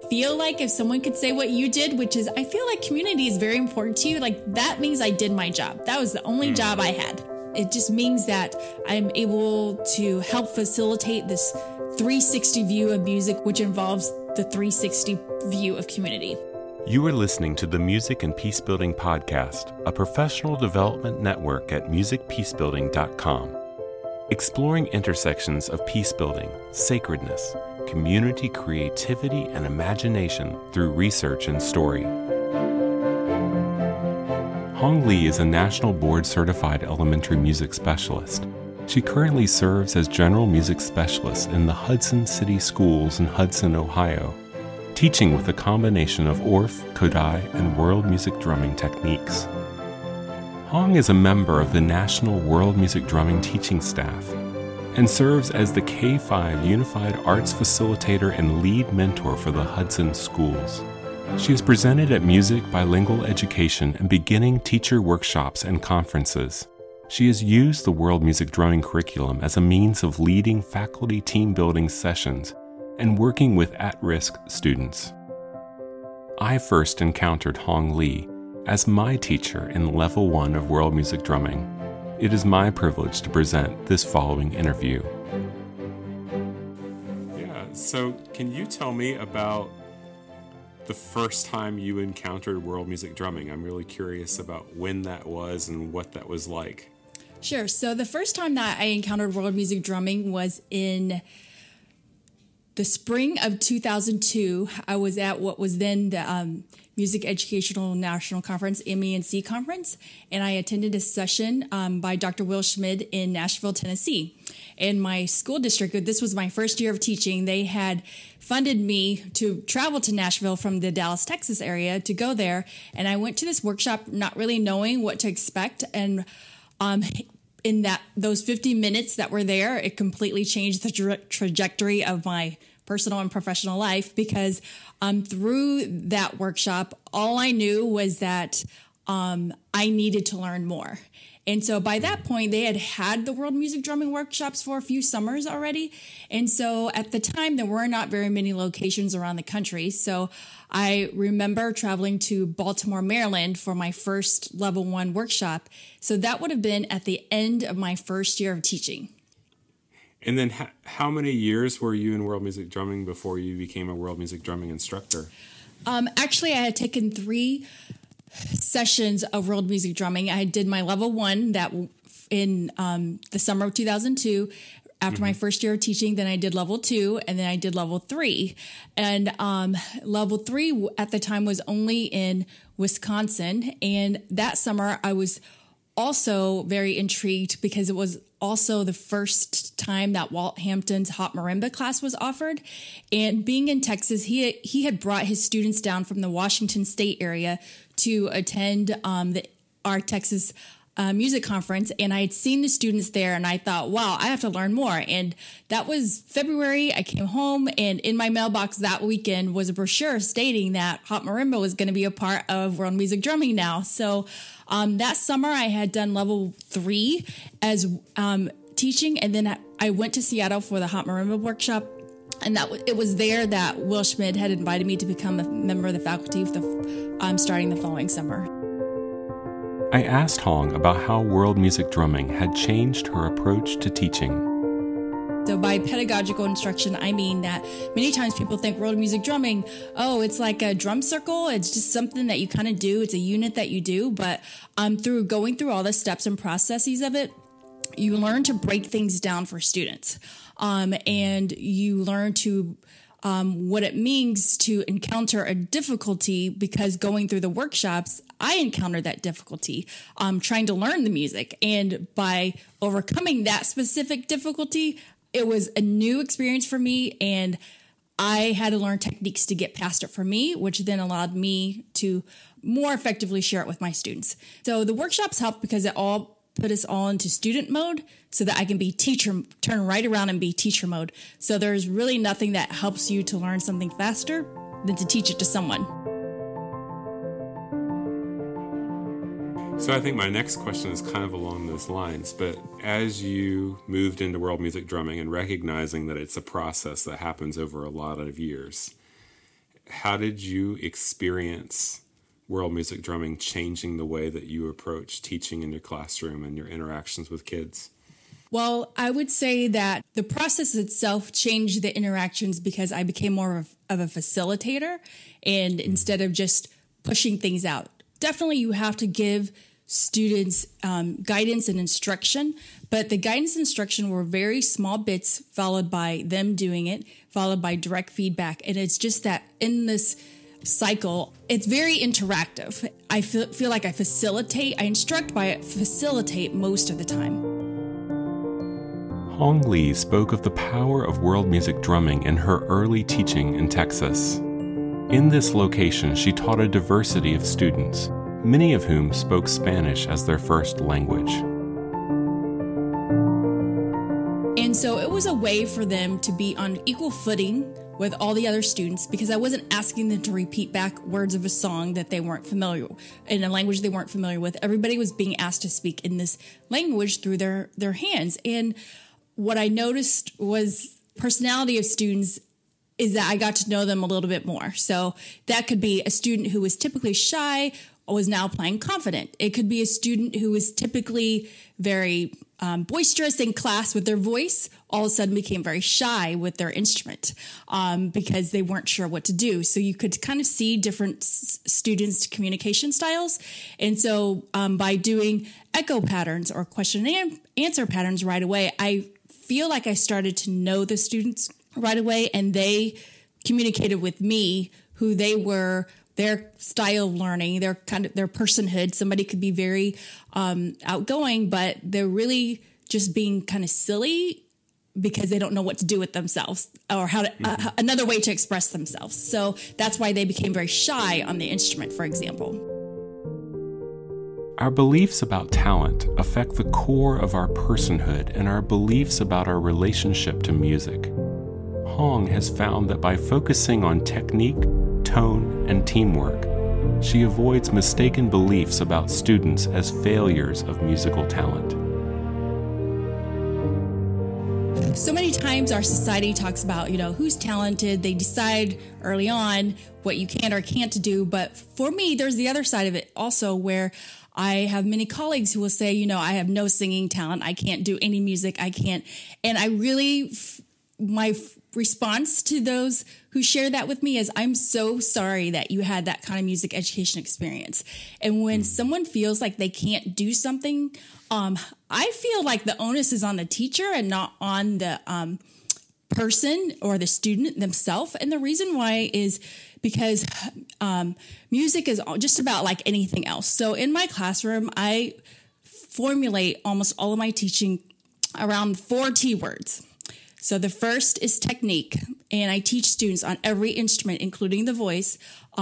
feel like if someone could say what you did, which is, I feel like community is very important to you, like that means I did my job. That was the only job I had. It just means that I'm able to help facilitate this 360 view of music, which involves the 360 view of community. You are listening to the Music and Peacebuilding Podcast, a professional development network at musicpeacebuilding.com, exploring intersections of peacebuilding, sacredness, community creativity, and imagination through research and story. Hong Lee is a national board-certified elementary music specialist. She currently serves as general music specialist in the Hudson City Schools in Hudson, Ohio, teaching with a combination of Orff, Kodály, and world music drumming techniques. Hong is a member of the National World Music Drumming teaching staff and serves as the K5 Unified Arts Facilitator and lead mentor for the Hudson Schools. She has presented at music, bilingual education, and beginning teacher workshops and conferences. She has used the World Music Drumming curriculum as a means of leading faculty team building sessions and working with at-risk students. I first encountered Hong Lee as my teacher in Level 1 of World Music Drumming. It is my privilege to present this following interview. Yeah, so can you tell me about the first time you encountered world music drumming? I'm really curious about when that was and what that was like. Sure. So the first time that I encountered world music drumming was in the spring of 2002. I was at what was then the Music Educational National Conference, MENC Conference, and I attended a session by Dr. Will Schmid in Nashville, Tennessee. In my school district, this was my first year of teaching, they had funded me to travel to Nashville from the Dallas, Texas area to go there. And I went to this workshop not really knowing what to expect. And in those 50 minutes that were there, it completely changed the trajectory of my personal and professional life, because through that workshop, all I knew was that I needed to learn more. And so by that point, they had the World Music Drumming workshops for a few summers already. And so at the time, there were not very many locations around the country. So I remember traveling to Baltimore, Maryland for my first Level 1 workshop. So that would have been at the end of my first year of teaching. And then how many years were you in world music drumming before you became a world music drumming instructor? Actually, I had taken 3 sessions of world music drumming. I did my Level 1 that in the summer of 2002 after my first year of teaching. Then I did Level 2, and then I did Level 3. And Level 3 at the time was only in Wisconsin. And that summer I was also very intrigued because it was also the first time that Walt Hampton's Hot Marimba class was offered. And being in Texas, he had brought his students down from the Washington State area to attend our Texas music conference. And I had seen the students there, and I thought, wow, I have to learn more. And that was February. I came home, and in my mailbox that weekend was a brochure stating that Hot Marimba was going to be a part of World Music Drumming now. So that summer I had done Level 3 as teaching, and then I went to Seattle for the Hot Marimba workshop. And it was there that Will Schmid had invited me to become a member of the faculty starting the following summer. I asked Hong about how world music drumming had changed her approach to teaching. So by pedagogical instruction, I mean that many times people think world music drumming, oh, it's like a drum circle. It's just something that you kind of do. It's a unit that you do. But through going through all the steps and processes of it, you learn to break things down for students. And you learn to what it means to encounter a difficulty, because going through the workshops, I encountered that difficulty trying to learn the music. And by overcoming that specific difficulty, it was a new experience for me, and I had to learn techniques to get past it for me, which then allowed me to more effectively share it with my students. So the workshops helped because it all put us all into student mode so that I can be turn right around and be teacher mode. So there's really nothing that helps you to learn something faster than to teach it to someone. So I think my next question is kind of along those lines, but as you moved into world music drumming and recognizing that it's a process that happens over a lot of years, how did you experience world music drumming changing the way that you approach teaching in your classroom and your interactions with kids? Well, I would say that the process itself changed the interactions because I became more of a facilitator, and instead of just pushing things out. Definitely you have to give students guidance and instruction, but the guidance and instruction were very small bits followed by them doing it, followed by direct feedback. And it's just that in this cycle, it's very interactive. I feel like I instruct by facilitate most of the time. Hong Lee spoke of the power of world music drumming in her early teaching in Texas. In this location, she taught a diversity of students, many of whom spoke Spanish as their first language. And so it was a way for them to be on equal footing with all the other students, because I wasn't asking them to repeat back words of a song that they weren't familiar with, in a language they weren't familiar with. Everybody was being asked to speak in this language through their hands. And what I noticed was personality of students is that I got to know them a little bit more. So that could be a student who was typically shy was now playing confident. It could be a student who was typically very boisterous in class with their voice, all of a sudden became very shy with their instrument because they weren't sure what to do. So you could kind of see different students' communication styles. And so by doing echo patterns or question and answer patterns right away, I feel like I started to know the students right away, and they communicated with me who they were, their style of learning, their personhood. Somebody could be very outgoing, but they're really just being kind of silly because they don't know what to do with themselves or how to another way to express themselves. So that's why they became very shy on the instrument, for example. Our beliefs about talent affect the core of our personhood and our beliefs about our relationship to music. Hong has found that by focusing on technique, tone, and teamwork, she avoids mistaken beliefs about students as failures of musical talent. So many times our society talks about, who's talented. They decide early on what you can or can't do. But for me, there's the other side of it also, where I have many colleagues who will say, I have no singing talent. I can't do any music. I can't. And I really, my response to those who share that with me is, I'm so sorry that you had that kind of music education experience. And when someone feels like they can't do something, I feel like the onus is on the teacher and not on the person or the student themselves. And the reason why is because music is just about like anything else. So in my classroom, I formulate almost all of my teaching around 4 T words. So the first is technique, and I teach students on every instrument, including the voice,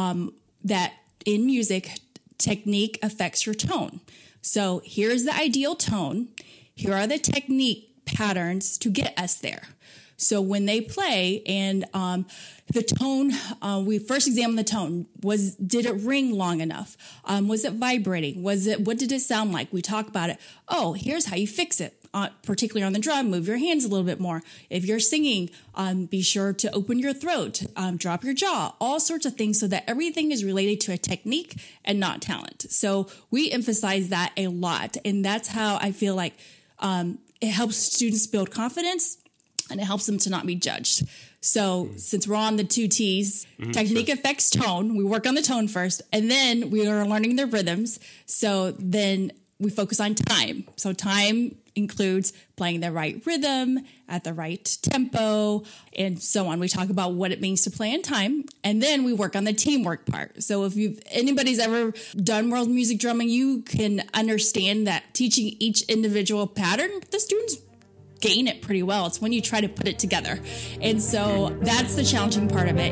that in music, technique affects your tone. So here's the ideal tone. Here are the technique patterns to get us there. So when they play and the tone, we first examine the tone. Did it ring long enough? Was it vibrating? What did it sound like? We talk about it. Oh, here's how you fix it. Particularly on the drum, move your hands a little bit more. If you're singing, be sure to open your throat, drop your jaw, all sorts of things so that everything is related to a technique and not talent. So we emphasize that a lot. And that's how I feel like it helps students build confidence and it helps them to not be judged. So since we're on the 2 T's, technique affects tone. We work on the tone first, and then we are learning their rhythms. So then we focus on time. So time includes playing the right rhythm at the right tempo and so on. We talk about what it means to play in time, and then we work on the teamwork part. So if anybody's ever done world music drumming, you can understand that teaching each individual pattern, the students gain it pretty well. It's when you try to put it together. And so that's the challenging part of it.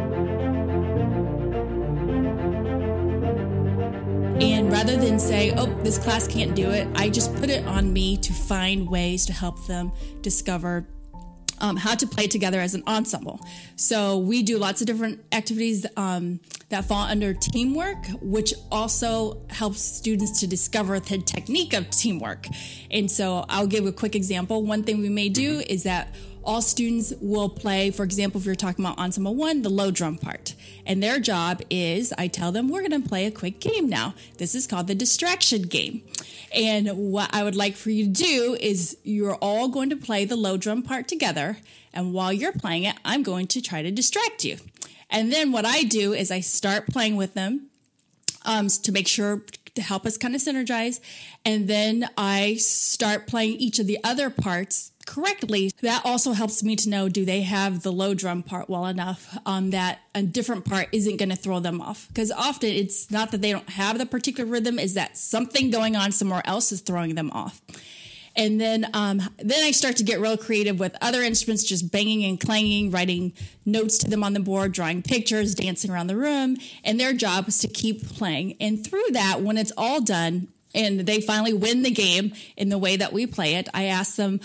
And rather than say, oh, this class can't do it, I just put it on me to find ways to help them discover how to play together as an ensemble. So we do lots of different activities that fall under teamwork, which also helps students to discover the technique of teamwork. And so I'll give a quick example. One thing we may do is that all students will play, for example, if you're talking about Ensemble 1, the low drum part. And their job is, I tell them, we're going to play a quick game now. This is called the distraction game. And what I would like for you to do is you're all going to play the low drum part together. And while you're playing it, I'm going to try to distract you. And then what I do is I start playing with them to make sure to help us kind of synergize. And then I start playing each of the other parts correctly. That also helps me to know, do they have the low drum part well enough that a different part isn't going to throw them off? Because often it's not that they don't have the particular rhythm, is that something going on somewhere else is throwing them off. And then I start to get real creative with other instruments, just banging and clanging, writing notes to them on the board, drawing pictures, dancing around the room. And their job is to keep playing. And through that, when it's all done, and they finally win the game in the way that we play it, I ask them,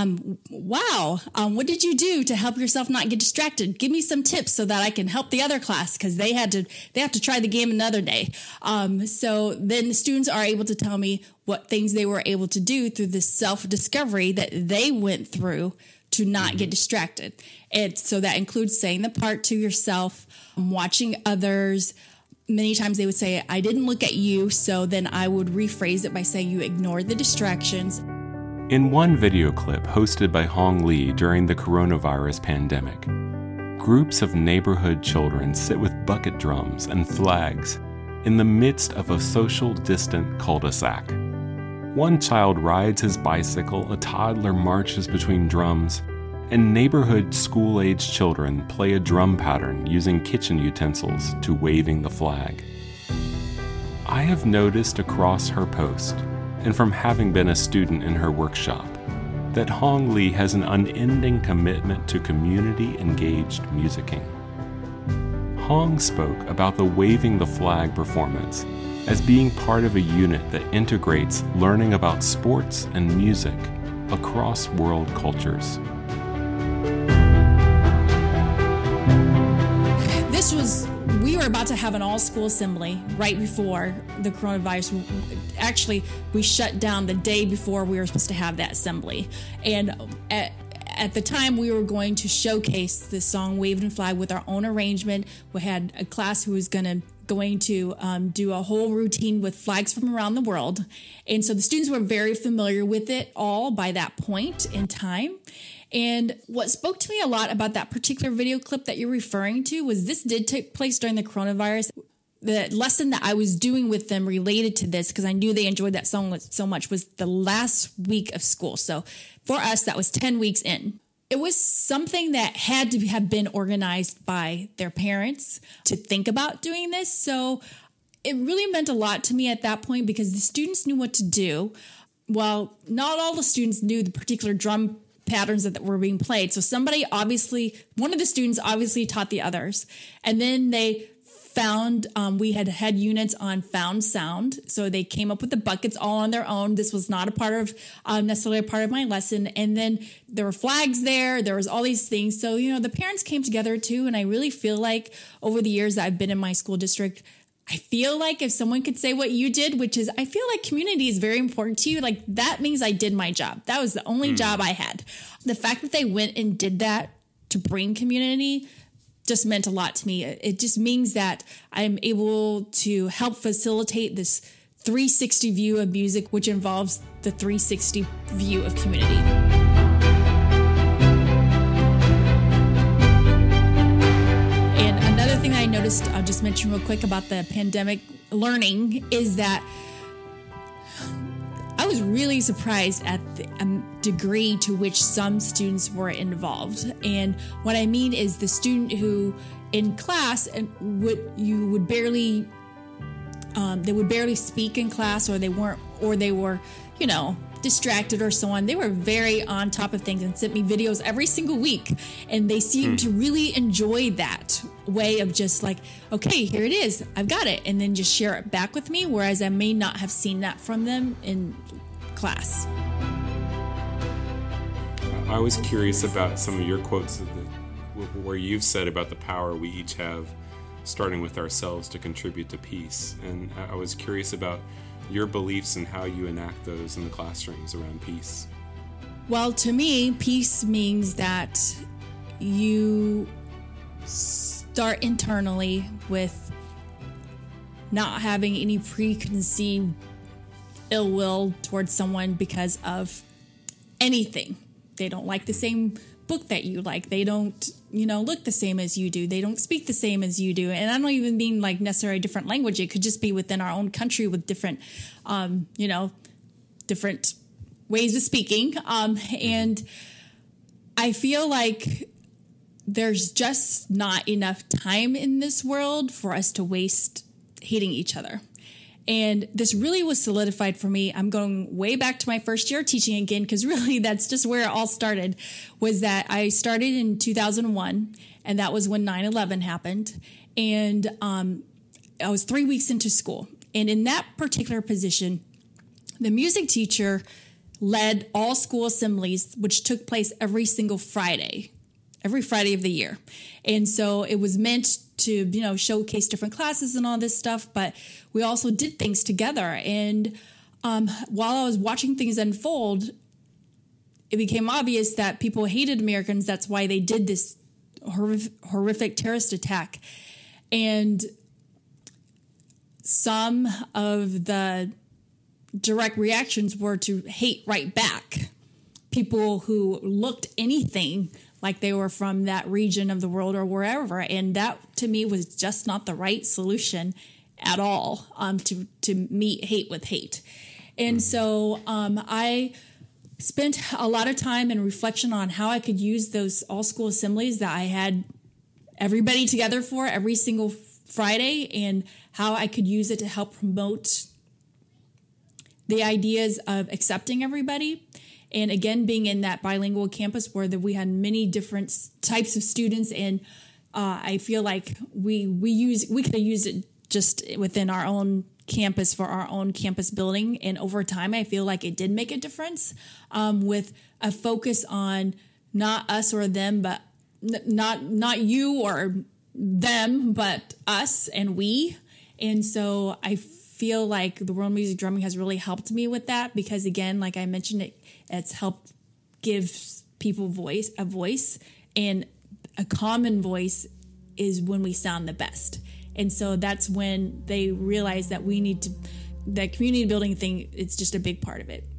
what did you do to help yourself not get distracted? Give me some tips so that I can help the other class, because they have to try the game another day. So then the students are able to tell me what things they were able to do through the self-discovery that they went through to not get distracted. And so that includes saying the part to yourself, watching others. Many times they would say, I didn't look at you, so then I would rephrase it by saying you ignored the distractions. In one video clip hosted by Hong Lee during the coronavirus pandemic, groups of neighborhood children sit with bucket drums and flags in the midst of a social distant cul-de-sac. One child rides his bicycle, a toddler marches between drums, and neighborhood school-aged children play a drum pattern using kitchen utensils to waving the flag. I have noticed across her post, and from having been a student in her workshop, that Hong Lee has an unending commitment to community-engaged musicking. Hong spoke about the Waving the Flag performance as being part of a unit that integrates learning about sports and music across world cultures. We were about to have an all-school assembly right before the coronavirus. Actually, we shut down the day before we were supposed to have that assembly. And at the time, we were going to showcase the song Waving Flag with our own arrangement. We had a class who was going to do a whole routine with flags from around the world. And so the students were very familiar with it all by that point in time. And what spoke to me a lot about that particular video clip that you're referring to was this did take place during the coronavirus. The lesson that I was doing with them related to this, because I knew they enjoyed that song so much, was the last week of school. So for us, that was 10 weeks in. It was something that had to have been organized by their parents to think about doing this. So it really meant a lot to me at that point because the students knew what to do. Well, not all the students knew the particular drum patterns that were being played. So one of the students obviously taught the others. And then they found, we had units on found sound. So they came up with the buckets all on their own. This was not necessarily a part of my lesson. And then there were flags there. There was all these things. So, the parents came together too. And I really feel like over the years that I've been in my school district, I feel like if someone could say what you did, which is, I feel like community is very important to you, like that means I did my job. That was the only job I had. The fact that they went and did that to bring community just meant a lot to me. It just means that I'm able to help facilitate this 360 view of music, which involves the 360 view of community. Thing that I noticed, I'll just mention real quick about the pandemic learning, is that I was really surprised at the degree to which some students were involved. And what I mean is the student who in class would barely speak in class, or they were distracted or so on. They were very on top of things and sent me videos every single week. And they seemed to really enjoy that way of just like, okay, here it is. I've got it. And then just share it back with me. Whereas I may not have seen that from them in class. I was curious about some of your quotes where you've said about the power we each have, starting with ourselves, to contribute to peace. And I was curious about your beliefs and how you enact those in the classrooms around peace. Well, to me, peace means that you start internally with not having any preconceived ill will towards someone because of anything. They don't like the same book that you like. They don't, look the same as you do. They don't speak the same as you do. And I don't even mean like necessarily different language. It could just be within our own country with different, different ways of speaking. And I feel like there's just not enough time in this world for us to waste hating each other. And this really was solidified for me. I'm going way back to my first year teaching again, because really that's just where it all started, was that I started in 2001, and that was when 9/11 happened. And I was 3 weeks into school. And in that particular position, the music teacher led all school assemblies, which took place every Friday of the year. And so it was meant to, showcase different classes and all this stuff, but we also did things together. And while I was watching things unfold, it became obvious that people hated Americans. That's why they did this horrific terrorist attack. And some of the direct reactions were to hate right back people who looked anything like they were from that region of the world or wherever. And that, to me, was just not the right solution at all, to meet hate with hate. And so I spent a lot of time and reflection on how I could use those all-school assemblies that I had everybody together for every single Friday, and how I could use it to help promote the ideas of accepting everybody. And again, being in that bilingual campus where we had many different types of students, and I feel like we could have used it just within our own campus for our own campus building. And over time, I feel like it did make a difference, with a focus on not us or them, but not you or them, but us and we. And so I feel like the World Music Drumming has really helped me with that, because again, like I mentioned, it's helped give people a voice, and a common voice is when we sound the best. And so that's when they realize that that community building thing, it's just a big part of it.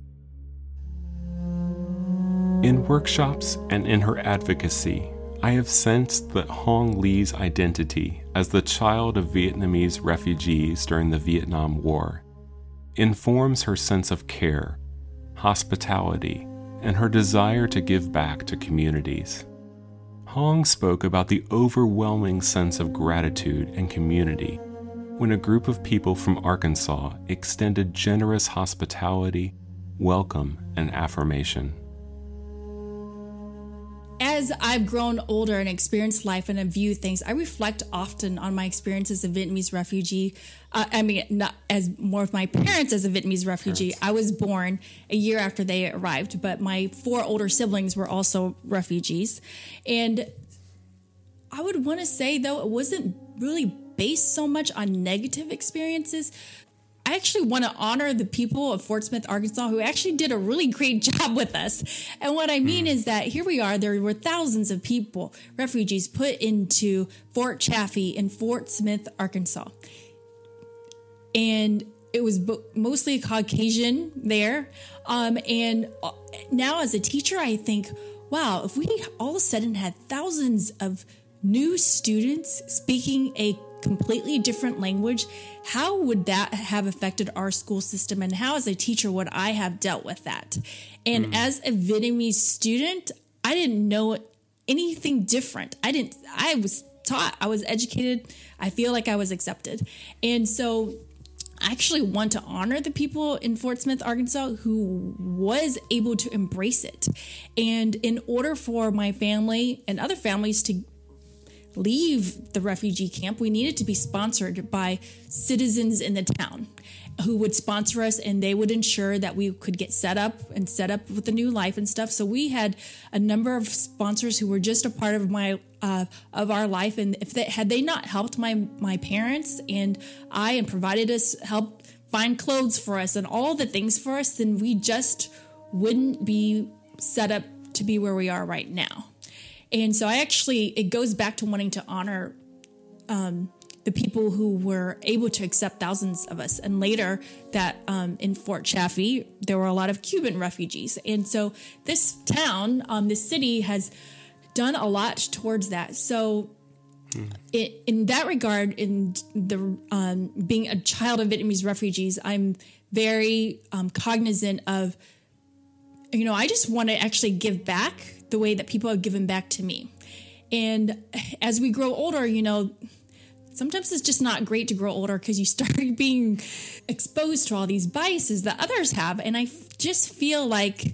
In workshops and in her advocacy, I have sensed that Hong Lee's identity as the child of Vietnamese refugees during the Vietnam War informs her sense of care, hospitality, and her desire to give back to communities. Hong spoke about the overwhelming sense of gratitude and community when a group of people from Arkansas extended generous hospitality, welcome, and affirmation. As I've grown older and experienced life and viewed things, I reflect often on my experience as a Vietnamese refugee. Not as more of my parents as a Vietnamese refugee. I was born a year after they arrived, but my 4 older siblings were also refugees. And I would want to say, though, it wasn't really based so much on negative experiences. I actually want to honor the people of Fort Smith, Arkansas, who actually did a really great job with us. And what I mean is that here we are, there were thousands of people, refugees, put into Fort Chaffee in Fort Smith, Arkansas. And it was mostly Caucasian there. And now as a teacher, I think, wow, if we all of a sudden had thousands of new students speaking a completely different language, how would that have affected our school system? And how, as a teacher, would I have dealt with that? And as a Vietnamese student, I didn't know anything different. I was taught, I was educated. I feel like I was accepted. And so I actually want to honor the people in Fort Smith, Arkansas, who was able to embrace it. And in order for my family and other families to leave the refugee camp, we needed to be sponsored by citizens in the town who would sponsor us, and they would ensure that we could get set up with a new life and stuff. So we had a number of sponsors who were just a part of our life, and had they not helped my parents and provided us help find clothes for us and all the things for us, then we just wouldn't be set up to be where we are right now. And so it goes back to wanting to honor the people who were able to accept thousands of us. And later that in Fort Chaffee, there were a lot of Cuban refugees. And so this town, this city has done a lot towards that. So in that regard, in the being a child of Vietnamese refugees, I'm very cognizant of, I just want to actually give back the way that people have given back to me. And as we grow older, sometimes it's just not great to grow older because you start being exposed to all these biases that others have. And I just feel like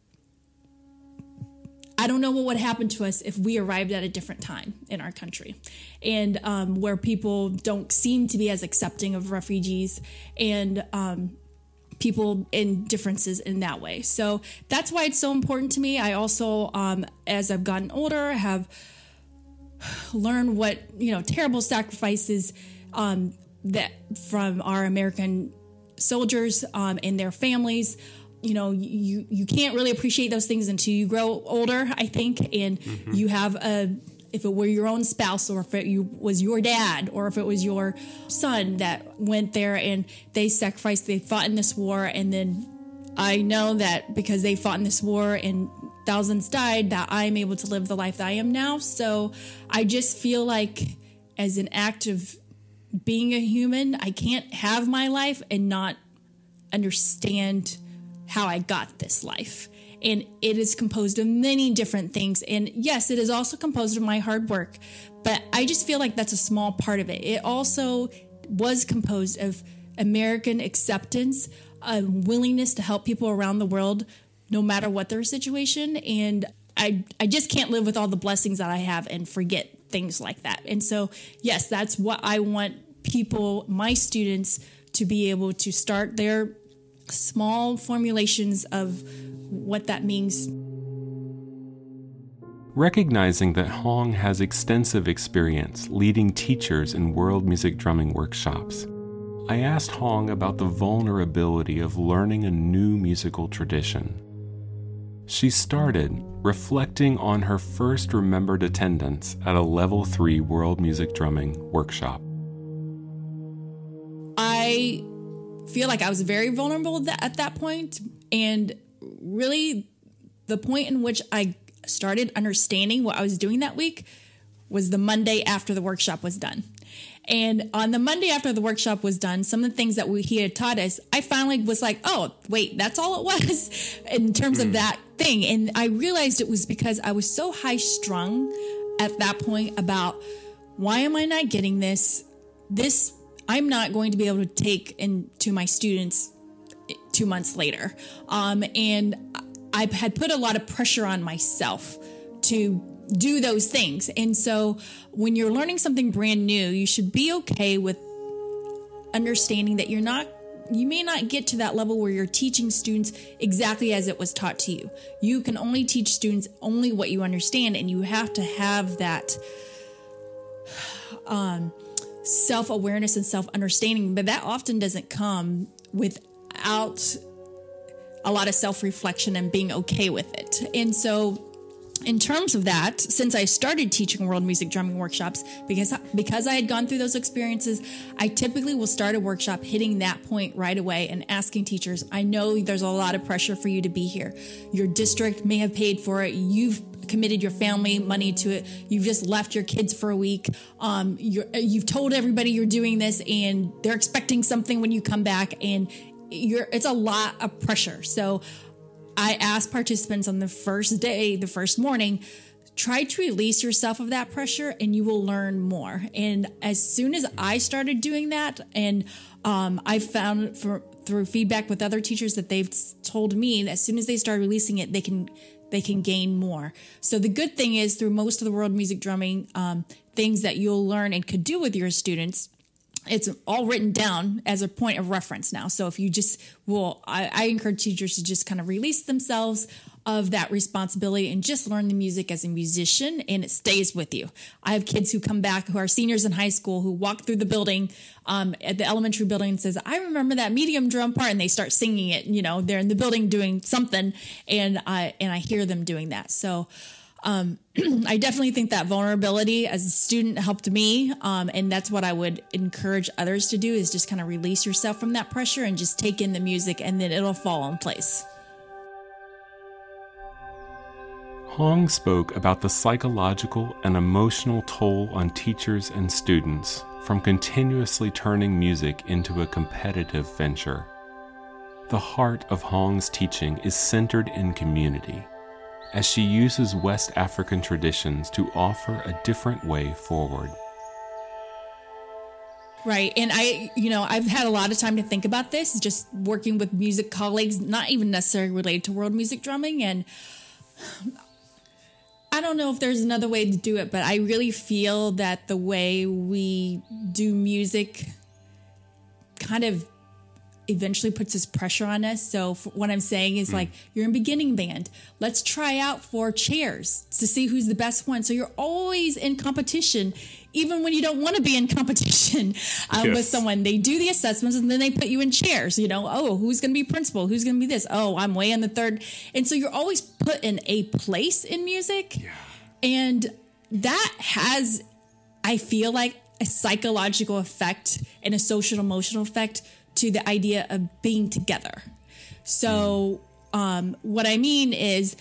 I don't know what would happen to us if we arrived at a different time in our country, and where people don't seem to be as accepting of refugees and people in differences in that way. So that's why it's so important to me. I also, as I've gotten older, have learned what, terrible sacrifices that from our American soldiers and their families. You can't really appreciate those things until you grow older, I think. And you have if it were your own spouse, or if it was your dad, or if it was your son that went there and they sacrificed, they fought in this war. And then I know that because they fought in this war and thousands died, that I'm able to live the life that I am now. So I just feel like as an act of being a human, I can't have my life and not understand how I got this life. And it is composed of many different things. And yes, it is also composed of my hard work, but I just feel like that's a small part of it. It also was composed of American acceptance, a willingness to help people around the world, no matter what their situation. And I just can't live with all the blessings that I have and forget things like that. And so, yes, that's what I want people, my students, to be able to start their small formulations of what that means. Recognizing that Hong has extensive experience leading teachers in world music drumming workshops, I asked Hong about the vulnerability of learning a new musical tradition. She started reflecting on her first remembered attendance at a Level 3 world music drumming workshop. I feel like I was very vulnerable at that point, and really the point in which I started understanding what I was doing that week was the Monday after the workshop was done. And on the Monday after the workshop was done, some of the things that he had taught us, I finally was like, oh, wait, that's all it was in terms of that thing. And I realized it was because I was so high strung at that point about, why am I not getting this? I'm not going to be able to take into my students 2 months later. And I had put a lot of pressure on myself to do those things. And so when you're learning something brand new, you should be okay with understanding that you may not get to that level where you're teaching students exactly as it was taught to you. You can only teach students only what you understand, and you have to have that self-awareness and self-understanding, but that often doesn't come without a lot of self-reflection and being okay with it. And so in terms of that, since I started teaching world music drumming workshops, because I had gone through those experiences, I typically will start a workshop hitting that point right away and asking teachers, I know there's a lot of pressure for you to be here. Your district may have paid for it. You've committed your family money to it. You've just left your kids for a week. You've told everybody you're doing this, and they're expecting something when you come back, and it's a lot of pressure. So I asked participants on the first day, the first morning, try to release yourself of that pressure and you will learn more. And as soon as I started doing that, and I found through feedback with other teachers that they've told me that as soon as they start releasing it, they can gain more. So the good thing is, through most of the world music drumming things that you'll learn and could do with your students, it's all written down as a point of reference now. So if you just I encourage teachers to just kind of release themselves of that responsibility and just learn the music as a musician, and it stays with you. I have kids who come back who are seniors in high school who walk through the building at the elementary building and says, I remember that medium drum part, and they start singing it. They're in the building doing something, and I hear them doing that. So I definitely think that vulnerability as a student helped me. And that's what I would encourage others to do, is just kind of release yourself from that pressure and just take in the music, and then it'll fall in place. Hong spoke about the psychological and emotional toll on teachers and students from continuously turning music into a competitive venture. The heart of Hong's teaching is centered in community, as she uses West African traditions to offer a different way forward. Right. And I've had a lot of time to think about this, just working with music colleagues, not even necessarily related to world music drumming. And I don't know if there's another way to do it, but I really feel that the way we do music kind of eventually puts this pressure on us. So what I'm saying is like, you're in beginning band. Let's try out for chairs to see who's the best one. So you're always in competition, even when you don't want to be in competition with someone. They do the assessments and then they put you in chairs, oh, who's going to be principal? Who's going to be this? Oh, I'm way in the third. And so you're always put in a place in music. Yeah. And that has, I feel like, a psychological effect and a social emotional effect to the idea of being together. So what I mean is,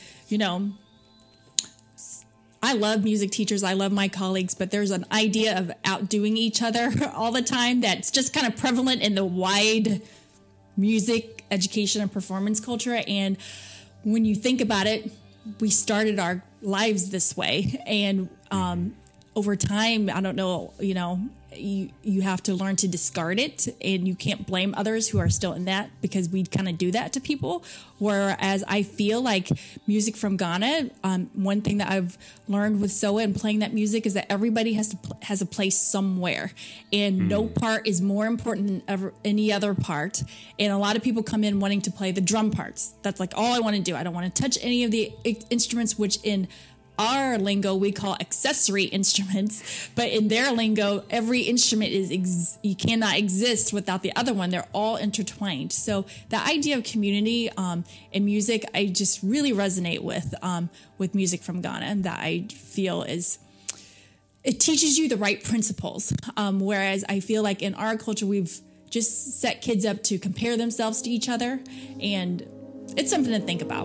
I love music teachers. I love my colleagues, but there's an idea of outdoing each other all the time that's just kind of prevalent in the wide music education and performance culture. And when you think about it, we started our lives this way. And over time, I don't know, you have to learn to discard it, and you can't blame others who are still in that, because we kind of do that to people. Whereas I feel like music from Ghana, one thing that I've learned with SOA and playing that music is that everybody has a place somewhere, and no part is more important than any other part. And a lot of people come in wanting to play the drum parts. That's like all I want to do. I don't want to touch any of the instruments, which in our lingo we call accessory instruments, but in their lingo, every instrument is you cannot exist without the other one. They're all intertwined. So the idea of community in music, I just really resonate with music from Ghana, and that I feel it teaches you the right principles. Whereas I feel like in our culture, we've just set kids up to compare themselves to each other, and it's something to think about.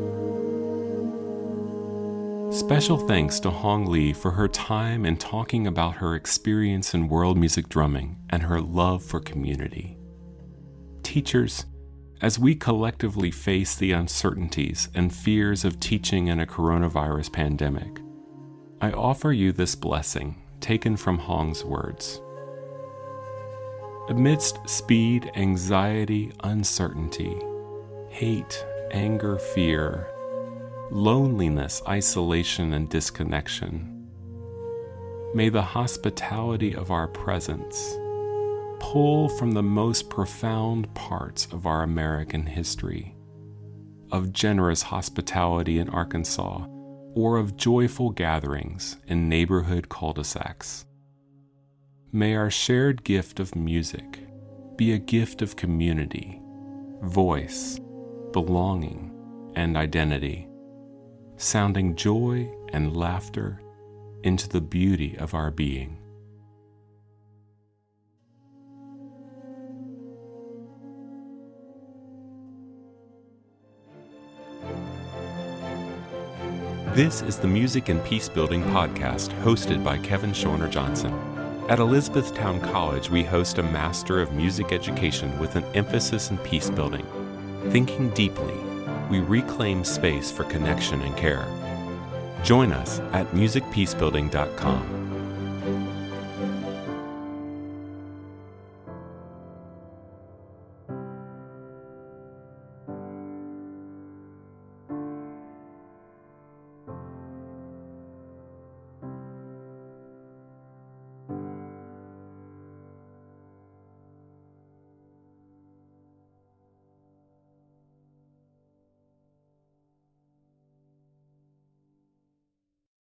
Special thanks to Hong Lee for her time and talking about her experience in world music drumming and her love for community. Teachers, as we collectively face the uncertainties and fears of teaching in a coronavirus pandemic, I offer you this blessing taken from Hong's words. Amidst speed, anxiety, uncertainty, hate, anger, fear, loneliness, isolation, and disconnection, may the hospitality of our presence pull from the most profound parts of our American history, of generous hospitality in Arkansas, or of joyful gatherings in neighborhood cul-de-sacs. May our shared gift of music be a gift of community, voice, belonging, and identity, sounding joy and laughter into the beauty of our being. This is the Music and Peace Building podcast, hosted by Kevin Shorner Johnson. At Elizabethtown College, we host a Master of Music Education with an emphasis in peace building. Thinking deeply, we reclaim space for connection and care. Join us at musicpeacebuilding.com.